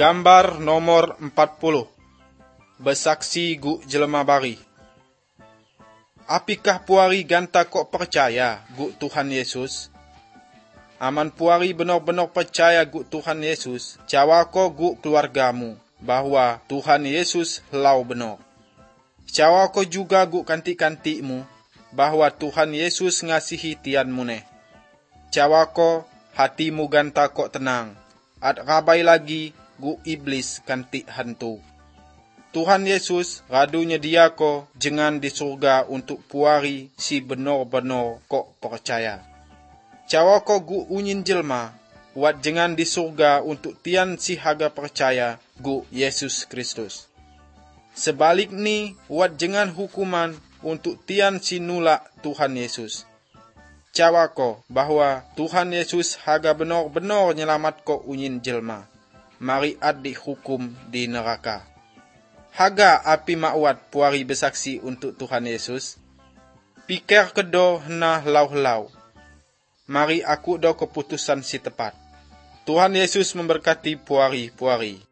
Gambar nomor 40. Bersaksi guk jelema bari. Apikah puari ganta kok percaya guk Tuhan Yesus? Aman puari benar-benar percaya guk Tuhan Yesus, cawa ko guk keluargamu bahwa Tuhan Yesus lau benar. Cawa ko juga guk kantik-kantikmu bahwa Tuhan Yesus ngasihi tianmu neh. Cawa ko hatimu ganta kok tenang. At rabai lagi gu iblis kantik hantu. Tuhan Yesus radu nyedia ko jengan di surga untuk puari si benar-benar kok percaya. Cawa ko gu unyin jelma, wat jengan di surga untuk tian si haga percaya gu Yesus Kristus. Sebalik ni, wat jengan hukuman untuk tian si nulak Tuhan Yesus. Cawa ko bahwa Tuhan Yesus haga benar-benar nyelamat ko unyin jelma. Mari ad dihukum di neraka. Haga api makwat puari bersaksi untuk Tuhan Yesus? Pikir kedo hena lau-lau. Mari aku do keputusan si tepat. Tuhan Yesus memberkati puari-puari.